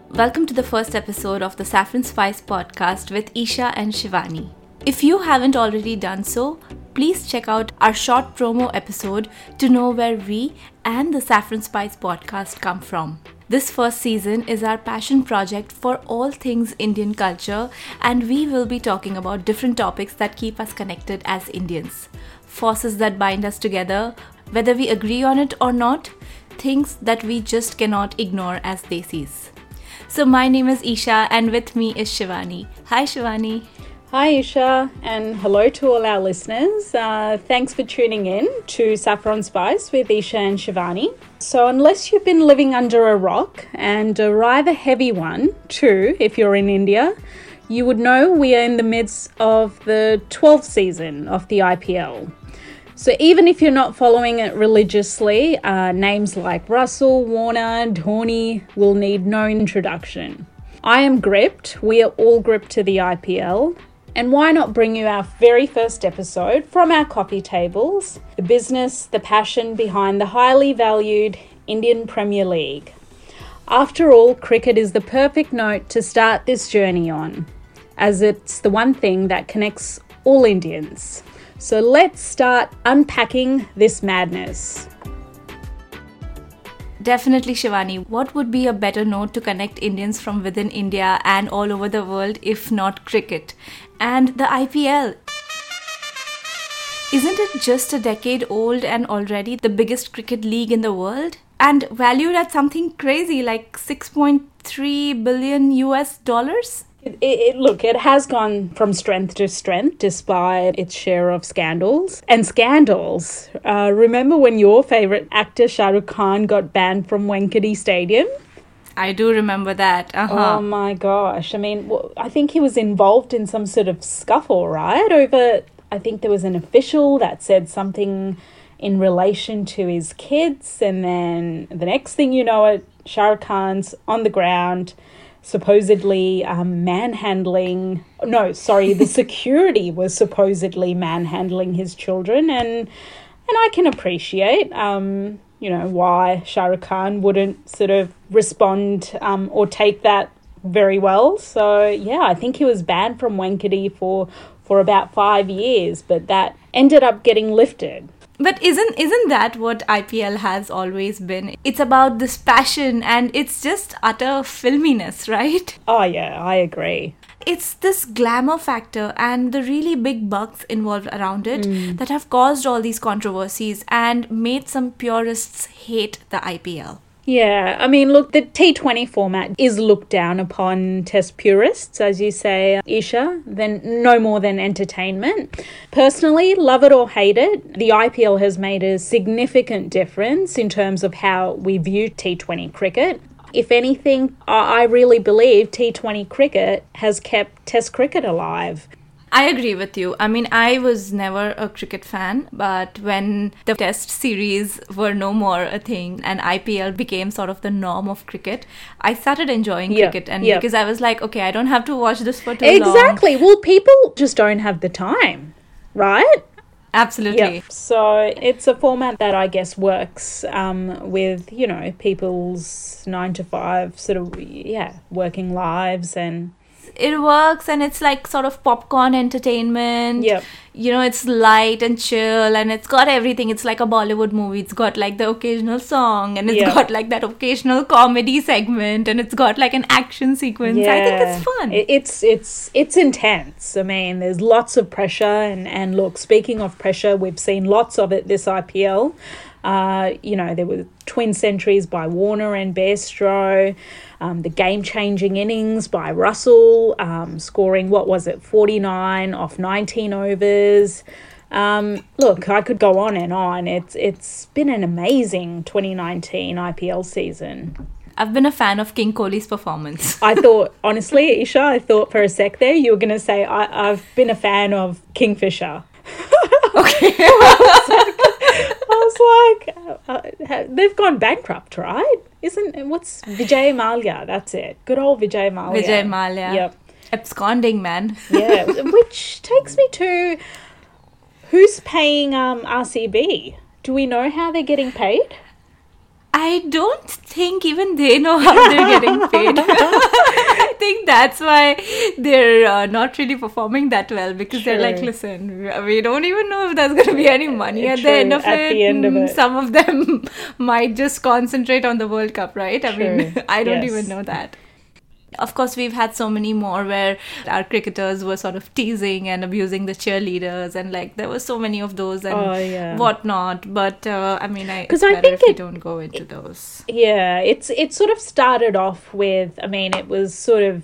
Welcome to the first episode of the Saffron Spice podcast with Isha and Shivani. If you haven't already done so, please check out our short promo episode to know where we and the Saffron Spice podcast come from. This first season is our passion project for all things Indian culture, and we will be talking about different topics that keep us connected as Indians. Forces that bind us together, whether we agree on it or not, things that we just cannot ignore as Desis. So my name is Isha and with me is Shivani. Hi Shivani. Hi Isha, and hello to all our listeners. Thanks for tuning in to Saffron Spice with Isha and Shivani. So unless you've been living under a rock, and a rather heavy one too if you're in India, you would know we are in the midst of the 12th season of the IPL. So even if you're not following it religiously, names like Russell, Warner, Dhoni will need no introduction. I am gripped. We are all gripped to the IPL. And why not bring you our very first episode from our coffee tables, the business, the passion behind the highly valued Indian Premier League. After all, cricket is the perfect note to start this journey on, as it's the one thing that connects all Indians. So let's start unpacking this madness. Definitely Shivani, what would be a better note to connect Indians from within India and all over the world if not cricket? And the IPL. Isn't it just a decade old and already the biggest cricket league in the world? And valued at something crazy like $6.3 billion US? Look, it has gone from strength to strength despite its share of scandals. And scandals. Remember when your favourite actor Shah Rukh Khan got banned from Wankhede Stadium? I do remember that. Oh my gosh. I mean, I think he was involved in some sort of scuffle, right? Over, I think there was an official that said something in relation to his kids. And then the next thing you know it, Shah Rukh Khan's on the ground, supposedly the security was supposedly manhandling his children, and I can appreciate why Shah Rukh Khan wouldn't sort of respond or take that very well. So yeah, I think he was banned from Wankhede for about 5 years, but that ended up getting lifted. But isn't that what IPL has always been? It's about this passion and it's just utter filminess, right? Oh yeah, I agree. It's this glamour factor and the really big bucks involved around it that have caused all these controversies and made some purists hate the IPL. Yeah, I mean, look, the T20 format is looked down upon test purists, as you say, Isha, then no more than entertainment. Personally, love it or hate it, the IPL has made a significant difference in terms of how we view T20 cricket. If anything, I really believe T20 cricket has kept Test cricket alive. I agree with you. I mean, I was never a cricket fan, but when the test series were no more a thing and IPL became sort of the norm of cricket, I started enjoying cricket. And because I was like, okay, I don't have to watch this for too long. Exactly. Well, people just don't have the time, right? Absolutely. Yep. So it's a format that I guess works with, people's 9 to 5 sort of, working lives, and it works, and it's like sort of popcorn entertainment. Yep. It's light and chill, and it's got everything. It's like a Bollywood movie. It's got like the occasional song, and it's got like that occasional comedy segment, and it's got like an action sequence. Yeah. I think it's fun. It's intense. I mean, there's lots of pressure, and look, speaking of pressure, we've seen lots of it this IPL. There were twin centuries by Warner and Bairstow, the game-changing innings by Russell, scoring, 49 off 19 overs. Look, I could go on and on. It's been an amazing 2019 IPL season. I've been a fan of King Kohli's performance. I thought, honestly, Isha, I thought for a sec there you were going to say I've been a fan of Kingfisher. Okay. I was like, they've gone bankrupt, right? What's Vijay Mallya? That's it. Good old Vijay Mallya. Vijay Mallya. Yep. Absconding, man. Yeah, which takes me to who's paying RCB? Do we know how they're getting paid? I don't think even they know how they're getting paid. I think that's why they're not really performing that well, because they're like, listen, we don't even know if there's going to be any money at the end of it. Some of them might just concentrate on the World Cup, right? I mean, I don't even know that. Of course, we've had so many more where our cricketers were sort of teasing and abusing the cheerleaders, and like there were so many of those and whatnot. But I mean, it's better if we don't go into those. Yeah, it sort of started off with, I mean, it was sort of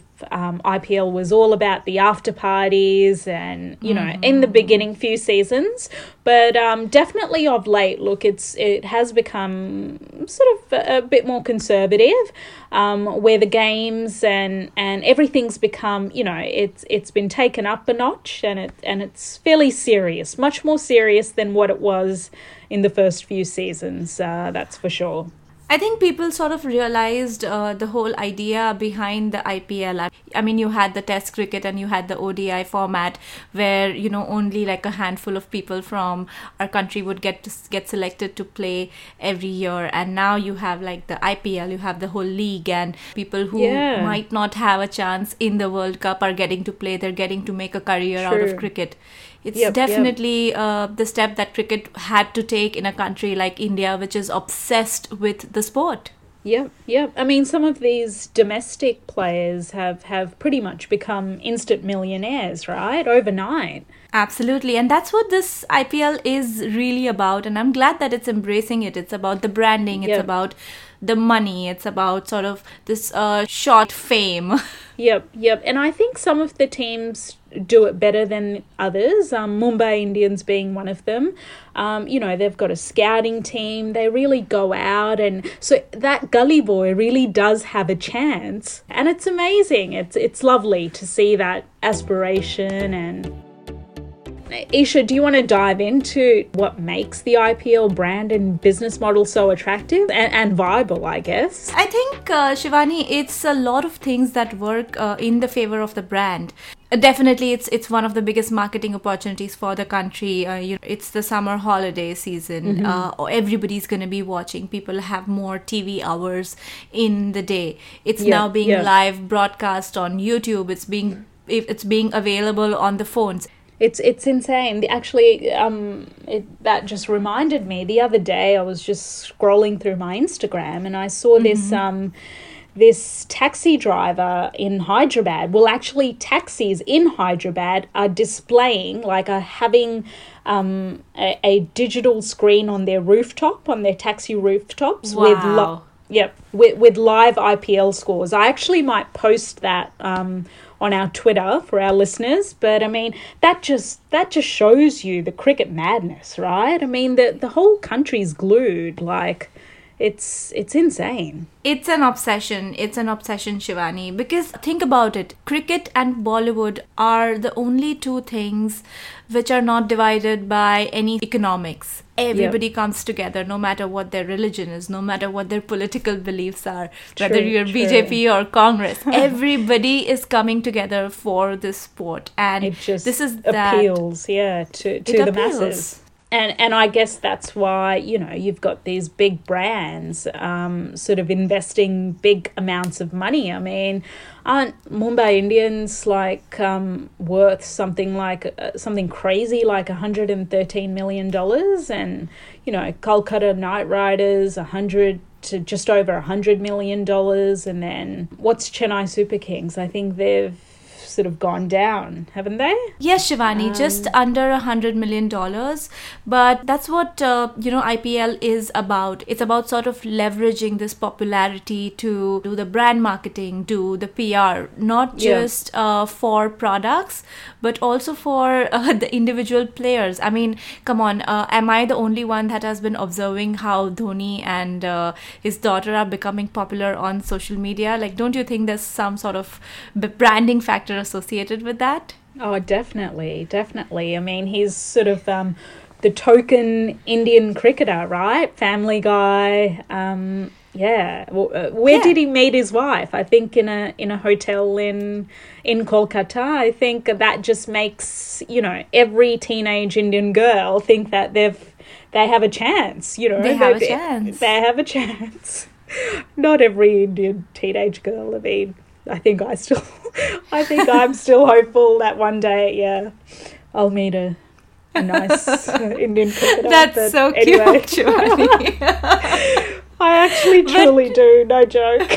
IPL was all about the after parties and, you know, in the beginning few seasons, but definitely of late, look, it has become sort of a bit more conservative, where the games and everything's become, you know, it's been taken up a notch, and it's fairly serious, much more serious than what it was in the first few seasons, that's for sure. I think people sort of realized the whole idea behind the IPL. I mean, you had the Test cricket and you had the ODI format where, you know, only like a handful of people from our country would get selected to play every year. And now you have like the IPL, you have the whole league, and people who might not have a chance in the World Cup are getting to play. They're getting to make a career out of cricket. It's definitely the step that cricket had to take in a country like India, which is obsessed with the sport. Yep. I mean, some of these domestic players have pretty much become instant millionaires, right? Overnight. Absolutely. And that's what this IPL is really about. And I'm glad that it's embracing it. It's about the branding. It's about the money. It's about sort of this short fame. Yep. And I think some of the teams do it better than others, Mumbai Indians being one of them. You know, they've got a scouting team. They really go out, and so that gully boy really does have a chance, and it's amazing. It's lovely to see that aspiration. And Isha, do you want to dive into what makes the IPL brand and business model so attractive and viable, I guess? I think, Shivani, it's a lot of things that work in the favor of the brand. Definitely, it's one of the biggest marketing opportunities for the country. It's the summer holiday season. Everybody's going to be watching. People have more TV hours in the day. It's now being live broadcast on YouTube. It's being available on the phones. It's insane. Actually, that just reminded me. The other day, I was just scrolling through my Instagram and I saw this taxi driver in Hyderabad. Well, actually, taxis in Hyderabad are displaying, having a digital screen on their rooftop, on their taxi rooftops. Wow. With live IPL scores. I actually might post that on our Twitter for our listeners, but I mean that just shows you the cricket madness, right? I mean the whole country's glued. It's insane. It's an obsession. It's an obsession, Shivani, because think about it. Cricket and Bollywood are the only two things which are not divided by any economics. Everybody comes together, no matter what their religion is, no matter what their political beliefs are, whether you're BJP or Congress. Everybody is coming together for this sport. And it just this is appeals, to the masses. And I guess that's why, you know, you've got these big brands sort of investing big amounts of money. I mean, aren't Mumbai Indians worth something crazy like $113 million? And, you know, Kolkata Knight Riders, to just over $100 million. And then what's Chennai Super Kings? I think they've sort of gone down, haven't they? Yes, Shivani, just under $100 million. But that's what, IPL is about. It's about sort of leveraging this popularity to do the brand marketing, do the PR, not just for products, but also for the individual players. I mean, come on, am I the only one that has been observing how Dhoni and his daughter are becoming popular on social media? Don't you think there's some sort of branding factor associated with that? Oh, definitely. I mean, he's sort of the token Indian cricketer, right? Family guy. Where did he meet his wife? I think in a hotel in Kolkata. I think that just makes, you know, every teenage Indian girl think that they've they have a chance, you know. They have a chance. They have a chance. Not every Indian teenage girl. I mean, I think I'm still hopeful that one day, I'll meet a nice Indian cricketer. That's so anyway. cute, Shivani. I actually truly do, no joke.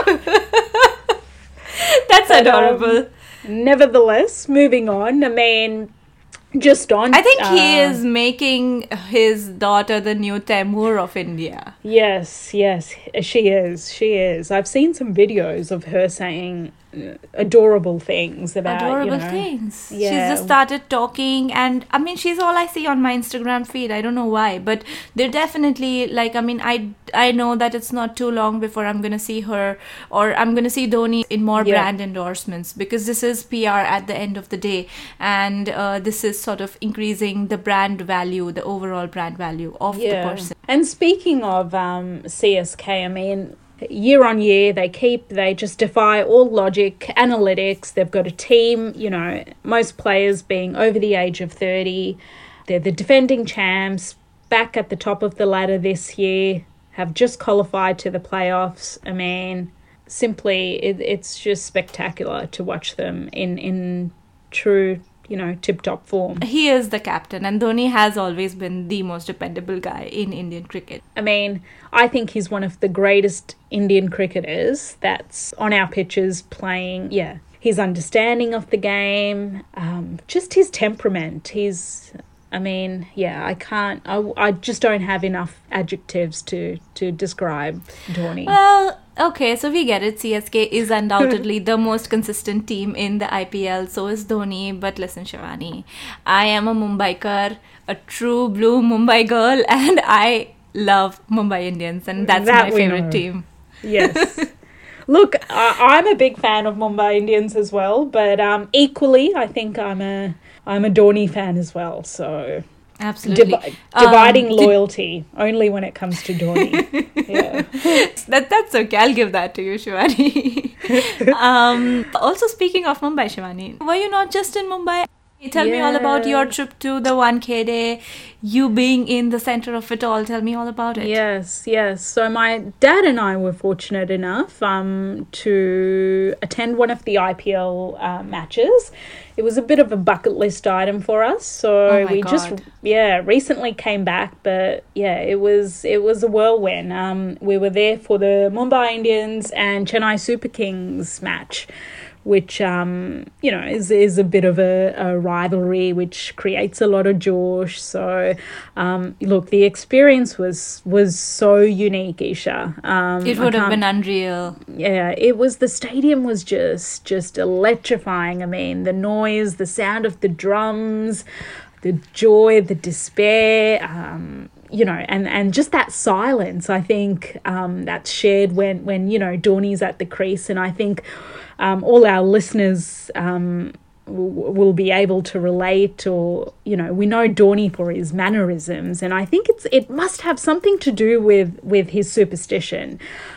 That's adorable. Nevertheless, moving on, I mean, just on... I think he is making his daughter the new Taimur of India. Yes, she is. I've seen some videos of her saying adorable things about, things. Yeah. She's just started talking, and I mean, she's all I see on my Instagram feed. I don't know why, but they're definitely like, I mean, I know that it's not too long before I'm going to see her, or I'm going to see Dhoni in more brand endorsements, because this is PR at the end of the day, and this is sort of increasing the brand value, the overall brand value of the person. And speaking of CSK, I mean, year on year, they just defy all logic, analytics. They've got a team, you know, most players being over the age of 30. They're the defending champs, back at the top of the ladder this year, have just qualified to the playoffs. I mean, simply, it's just spectacular to watch them in true, you know, tip-top form. He is the captain, and Dhoni has always been the most dependable guy in Indian cricket. I mean, I think he's one of the greatest Indian cricketers that's on our pitches playing, his understanding of the game, just his temperament, I just don't have enough adjectives to describe Dhoni. Well, okay, so we get it. CSK is undoubtedly the most consistent team in the IPL. So is Dhoni. But listen, Shivani, I am a Mumbaikar, a true blue Mumbai girl, and I love Mumbai Indians, and that's my favorite team. Yes. Look, I'm a big fan of Mumbai Indians as well, but equally, I think I'm a Dhoni fan as well. So absolutely, dividing loyalty only when it comes to Dhoni. That's okay. I'll give that to you, Shivani. Also, speaking of Mumbai, Shivani, were you not just in Mumbai? Tell me all about your trip to the 1K day, you being in the center of it all. Tell me all about it. Yes. So my dad and I were fortunate enough to attend one of the IPL matches. It was a bit of a bucket list item for us. So just recently came back, but it was a whirlwind. We were there for the Mumbai Indians and Chennai Super Kings match, which, is a bit of a rivalry, which creates a lot of josh. So, look, the experience was so unique, Isha. It would have been unreal. Yeah, the stadium was just electrifying. I mean, the noise, the sound of the drums, the joy, the despair, and just that silence, I think, that's shared when Dhoni's at the crease. And I think all our listeners will be able to relate, or, we know Dhoni for his mannerisms, and I think it must have something to do with his superstition.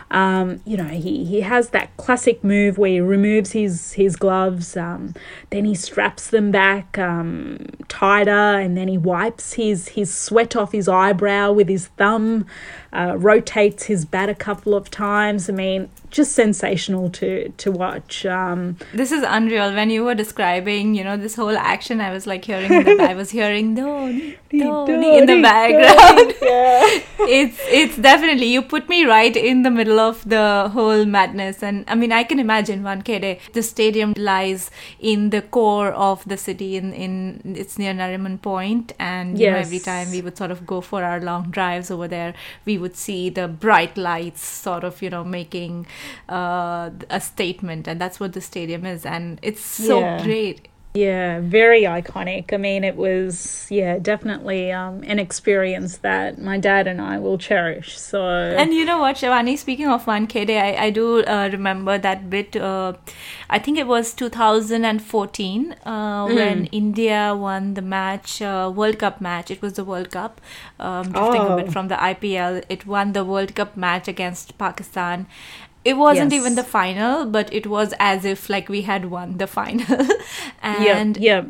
He has that classic move where he removes his gloves, then he straps them back tighter, and then he wipes his sweat off his eyebrow with his thumb, rotates his bat a couple of times. I mean, just sensational to watch. This is unreal. When you were describing, this whole action, I was like hearing Dhoni in the background. Yeah. It's definitely, you put me right in the middle of the whole madness. And I mean, I can imagine 1K day. The stadium lies in the core of the city, in it's near Nariman Point, and every time we would sort of go for our long drives over there, we would see the bright lights sort of making a statement, and that's what the stadium is, and it's so great. Yeah, very iconic. I mean, it was, definitely an experience that my dad and I will cherish. So, and you know what, Shivani, speaking of 1K day, I do remember that bit. I think it was 2014 when India won the match, World Cup match. It was the World Cup. Drifting a bit from the IPL, it won the World Cup match against Pakistan. It wasn't even the final, but it was as if like we had won the final. And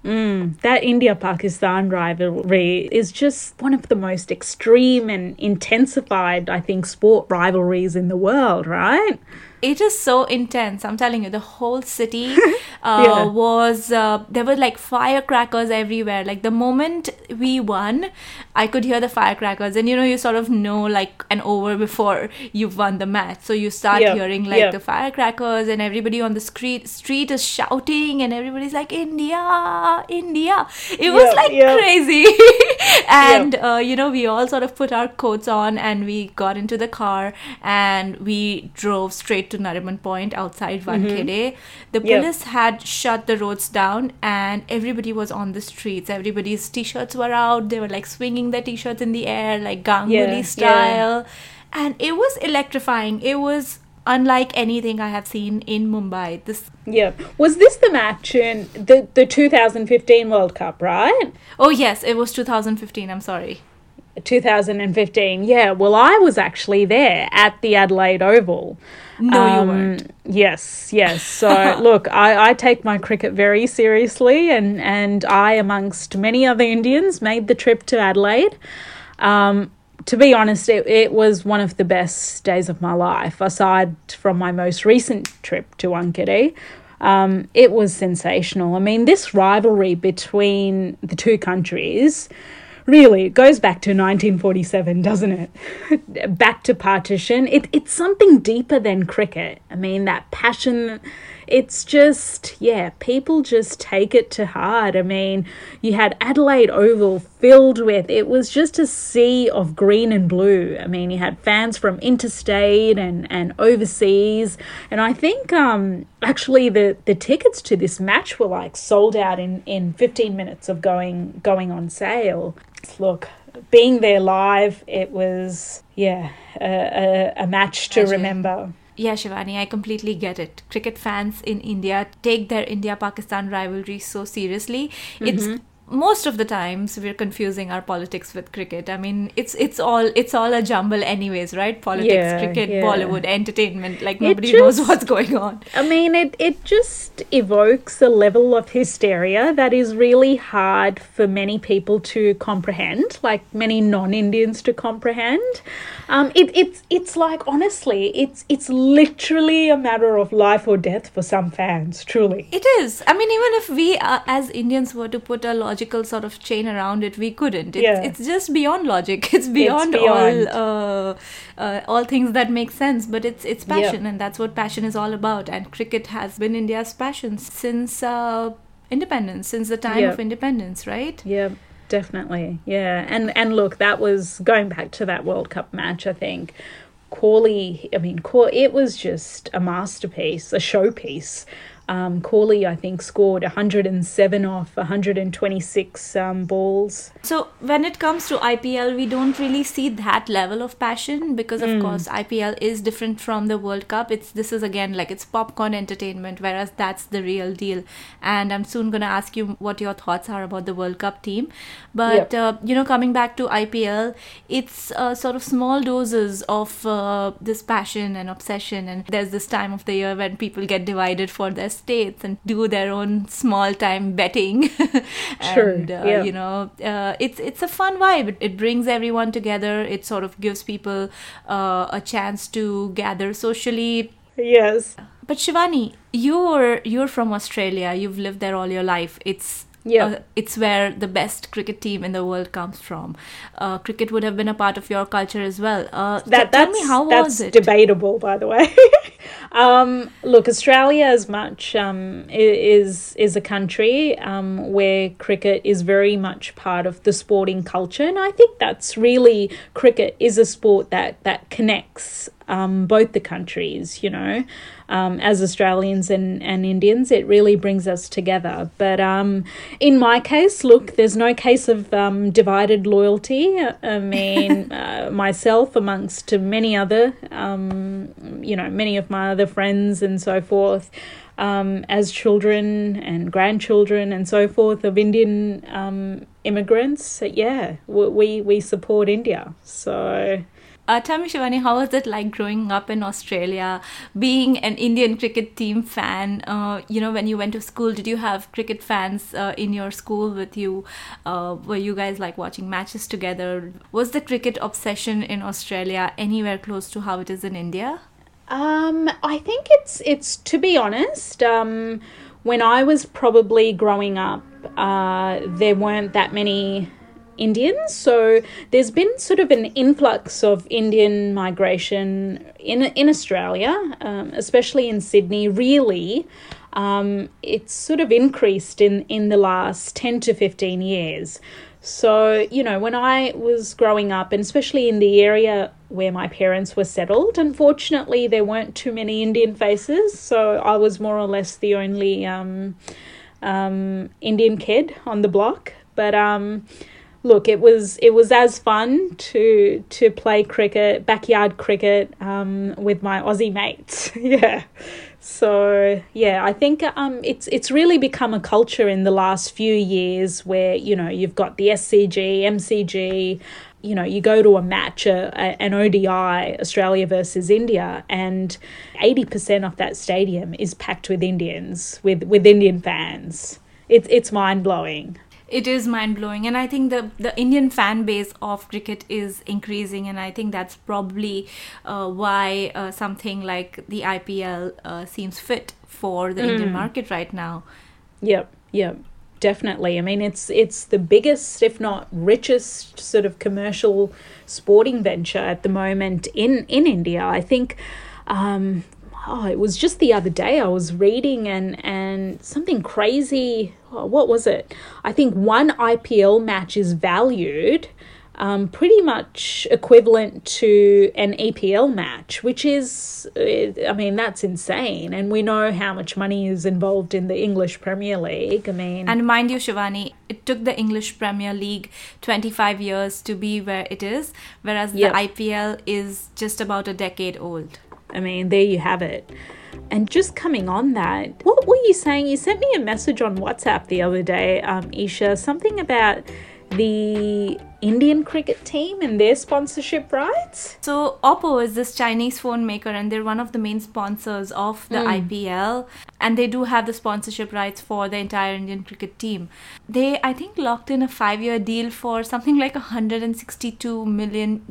That India-Pakistan rivalry is just one of the most extreme and intensified, I think, sport rivalries in the world, right? It is so intense. I'm telling you, the whole city Yeah. there were like firecrackers everywhere. Like the moment we won, I could hear the firecrackers. And you sort of know like an hour before you've won the match. So you start Yeah. hearing like Yeah. the firecrackers, and everybody on the street is shouting, and everybody's like, India, India. It was Yeah, like yeah. crazy. And, we all sort of put our coats on, and we got into the car, and we drove straight to Nariman Point outside Wankhede. The Yep. police had shut the roads down, and everybody was on the streets. Everybody's t-shirts were out. They were like swinging their t-shirts in the air, like Ganguly Yeah, style. And it was electrifying. It was unlike anything I have seen in Mumbai. Yeah. Was this the match in the 2015 World Cup, right? Oh yes, it was 2015. I'm sorry. 2015. Yeah. Well, I was actually there at the Adelaide Oval. No, you weren't. Yes. So, look, I take my cricket very seriously, and I, amongst many other Indians, made the trip to Adelaide. To be honest, it was one of the best days of my life, aside from my most recent trip to Wankhede. It was sensational. I mean, this rivalry between the two countries really goes back to 1947, doesn't it? Back to partition. It's something deeper than cricket. I mean, that passion, it's just, people just take it to heart. I mean, you had Adelaide Oval filled with, it was just a sea of green and blue. I mean, you had fans from interstate and overseas. And I think actually the tickets to this match were like sold out in 15 minutes of going on sale. Look, being there live, it was, a match to remember. Yeah, Shivani, I completely get it. Cricket fans in India take their India-Pakistan rivalry so seriously. It's most of the times we're confusing our politics with cricket. I mean, it's all a jumble anyways, right? Politics, cricket, Bollywood, entertainment, like nobody knows what's going on. I mean, it just evokes a level of hysteria that is really hard for many people to comprehend, like many non-Indians to comprehend. It's like, honestly, it's literally a matter of life or death for some fans, truly. It is. I mean, even if we as Indians were to put a logical sort of chain around it, we couldn't. It's just beyond logic. It's beyond all things that make sense. But it's passion, and that's what passion is all about. And cricket has been India's passion since independence, since the time of independence, right? Yeah. Definitely, yeah. And look, that was going back to that World Cup match, I think. Cawley, it was just a masterpiece, a showpiece. Cawley, I think, scored 107 off 126 balls. So when it comes to IPL, we don't really see that level of passion because, of course, IPL is different from the World Cup. This is again like it's popcorn entertainment, whereas that's the real deal. And I'm soon going to ask you what your thoughts are about the World Cup team. But, coming back to IPL, it's sort of small doses of this passion and obsession. And there's this time of the year when people get divided for their states and do their own small time betting. And it's a fun vibe. It brings everyone together. It sort of gives people a chance to gather socially. Yes. But Shivani, you're from Australia. You've lived there all your life. It's where the best cricket team in the world comes from. Cricket would have been a part of your culture as well. Tell me, how was it? That's debatable, by the way. Look, Australia as much is a country where cricket is very much part of the sporting culture, and I think that's really, cricket is a sport that connects both the countries, as Australians and Indians. It really brings us together. But in my case, look, there's no case of divided loyalty. I mean, myself amongst many other, many of my other friends and so forth, as children and grandchildren and so forth of Indian immigrants, we support India. So Tell me, Shivani, how was it like growing up in Australia, being an Indian cricket team fan? When you went to school, did you have cricket fans in your school with you? Were you guys like watching matches together? Was the cricket obsession in Australia anywhere close to how it is in India? I think it's to be honest, when I was probably growing up, there weren't that many Indians, so there's been sort of an influx of Indian migration in Australia, especially in Sydney. Really, it's sort of increased in the last 10 to 15 years. So, when I was growing up, and especially in the area where my parents were settled, unfortunately, there weren't too many Indian faces. So I was more or less the only Indian kid on the block. But look, it was as fun to play cricket, backyard cricket, with my Aussie mates. Yeah. So yeah, I think it's really become a culture in the last few years where you've got the SCG, MCG. You go to a match, an ODI, Australia versus India, and 80% of that stadium is packed with Indians, with Indian fans. It's mind blowing. It is mind-blowing, and I think the Indian fan base of cricket is increasing, and I think that's probably why something like the IPL seems fit for the Indian market right now. Yep, definitely. I mean, it's the biggest, if not richest, sort of commercial sporting venture at the moment in India. I think it was just the other day I was reading and something crazy. What was it? I think one IPL match is valued pretty much equivalent to an EPL match, which is, that's insane. And we know how much money is involved in the English Premier League. And mind you, Shivani, it took the English Premier League 25 years to be where it is, whereas the IPL is just about a decade old. There you have it. And just coming on that, what were you saying? You sent me a message on WhatsApp the other day, Isha, something about the Indian cricket team and their sponsorship rights. So Oppo is this Chinese phone maker, and they're one of the main sponsors of the IPL, and they do have the sponsorship rights for the entire Indian cricket team. They, I think, locked in a 5-year deal for something like $162 million.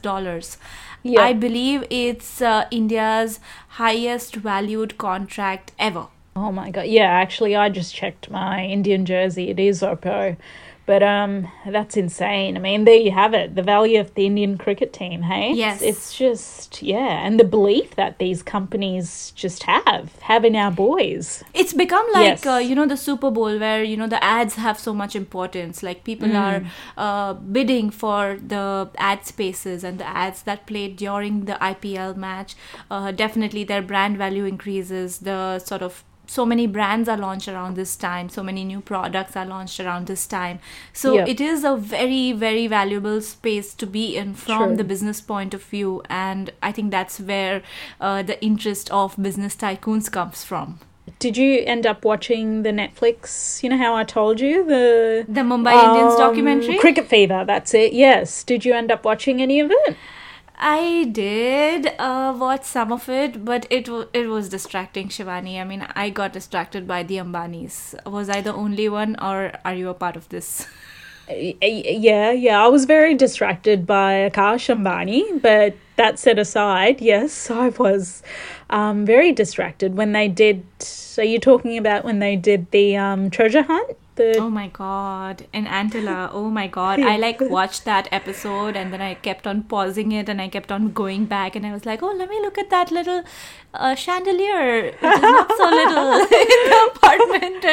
Yeah. I believe it's India's highest valued contract ever. Oh my God. Yeah, actually, I just checked my Indian jersey. It is Oppo. But that's insane. There you have it. The value of the Indian cricket team, hey? Yes. It's just, and the belief that these companies just have in our boys. It's become like, the Super Bowl where, the ads have so much importance. Like people are bidding for the ad spaces and the ads that played during the IPL match. Definitely their brand value increases. The sort of so many brands are launched around this time, so many new products are launched around this time, so it is a very, very valuable space to be in from the business point of view, and I think that's where the interest of business tycoons comes from. Did you end up watching the Netflix, how I told you, the Mumbai Indians documentary? Cricket Fever, that's it, yes. Did you end up watching any of it? I did watch some of it, but it was distracting, Shivani. I got distracted by the Ambanis. Was I the only one, or are you a part of this? Yeah. I was very distracted by Akash Ambani, but that set aside, yes, I was very distracted when they did. Are you talking about when they did the treasure hunt? Oh my God, in Antilla, oh my God. I watched that episode and then I kept on pausing it and I kept on going back and I was like, oh, let me look at that little chandelier, which is not so little in the apartment.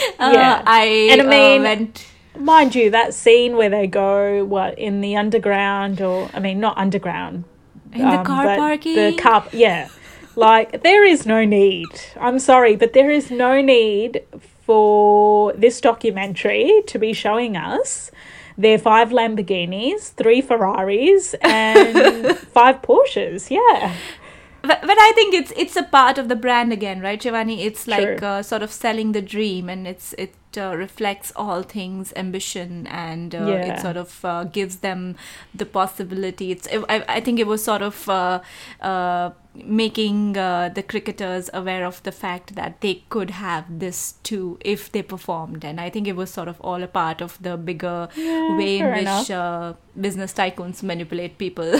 And went... Mind you, that scene where they go, in the underground not underground. In the car parking? The car, yeah. There is no need. I'm sorry, but there is no need for this documentary to be showing us their 5 Lamborghinis, 3 Ferraris, and 5 Porsches. Yeah. But I think it's a part of the brand again, right, Shivani? It's like sort of selling the dream, and reflects all things ambition, and it sort of gives them the possibility. I think it was sort of making the cricketers aware of the fact that they could have this too if they performed, and I think it was sort of all a part of the bigger way in which business tycoons manipulate people.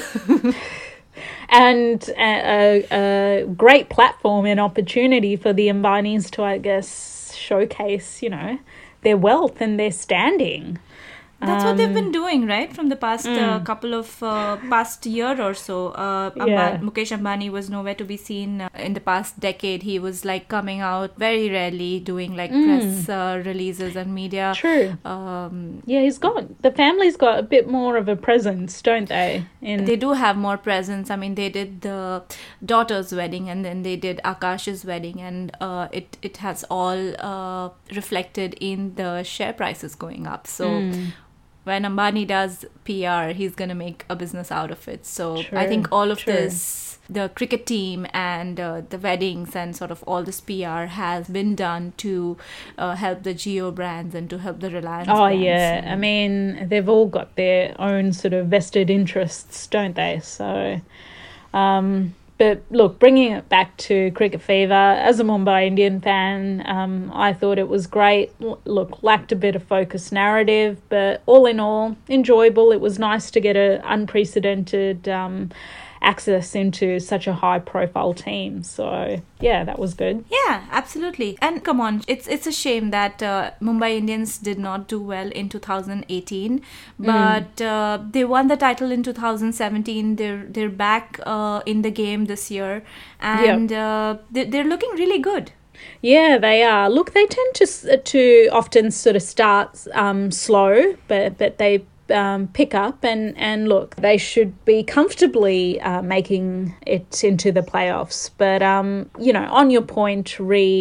And a great platform and opportunity for the Ambanis to, I guess, showcase, their wealth and their standing. That's what they've been doing, right? From the past couple of past year or so. Mukesh Ambani was nowhere to be seen in the past decade. He was like coming out very rarely, doing like press releases and media. True. The family's got a bit more of a presence, don't they? They do have more presence. I mean, they did the daughter's wedding, and then they did Akash's wedding, and it has all reflected in the share prices going up. So when Ambani does PR, he's going to make a business out of it. So I think all of this, the cricket team and the weddings and sort of all this PR has been done to help the Jio brands and to help the Reliance brands. Oh, yeah. I mean, they've all got their own sort of vested interests, don't they? So, but look, bringing it back to Cricket Fever, as a Mumbai Indian fan, I thought it was great. Look, lacked a bit of focused narrative, but all in all, enjoyable. It was nice to get an unprecedented access into such a high-profile team. So, yeah, that was good. Yeah, absolutely. And come on, it's a shame that Mumbai Indians did not do well in 2018, but they won the title in 2017. They're back in the game this year, and they're looking really good. Yeah, they are. Look, they tend to often sort of start slow, but they pick up and look, they should be comfortably making it into the playoffs. But, on your point,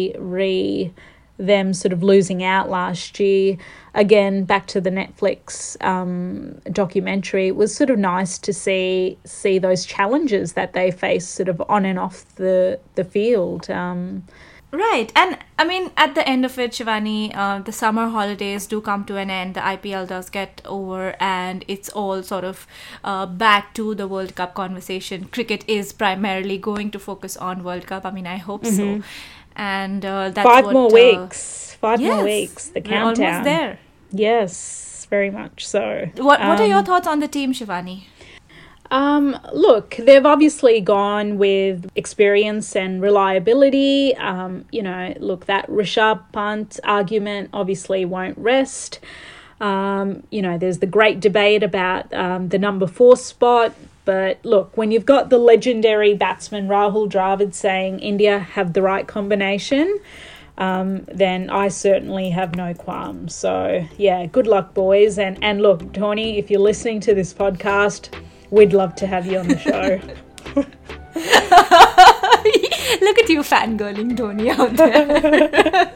them sort of losing out last year, again, back to the Netflix documentary, it was sort of nice to see those challenges that they face sort of on and off the field. Right. And I mean, at the end of it, Shivani, the summer holidays do come to an end. The IPL does get over, and it's all sort of back to the World Cup conversation. Cricket is primarily going to focus on World Cup. I mean, I hope so. And that's Five more weeks. The countdown. We're almost there. Yes, very much so. What are your thoughts on the team, Shivani? Look, they've obviously gone with experience and reliability. Look, that Rishabh Pant argument obviously won't rest. There's the great debate about the number 4 spot. But look, when you've got the legendary batsman Rahul Dravid saying India have the right combination, then I certainly have no qualms. So, yeah, good luck, boys. And look, Tony, if you're listening to this podcast, we'd love to have you on the show. Look at you fangirling Tony out there.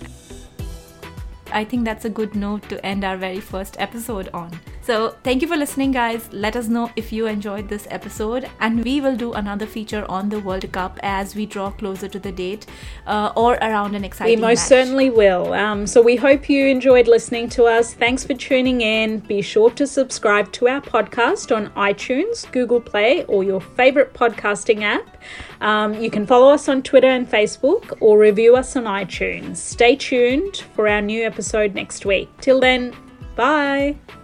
I think that's a good note to end our very first episode on. So thank you for listening, guys. Let us know if you enjoyed this episode, and we will do another feature on the World Cup as we draw closer to the date or around an exciting match. We most certainly will. So we hope you enjoyed listening to us. Thanks for tuning in. Be sure to subscribe to our podcast on iTunes, Google Play, or your favorite podcasting app. You can follow us on Twitter and Facebook, or review us on iTunes. Stay tuned for our new episode next week. Till then, bye.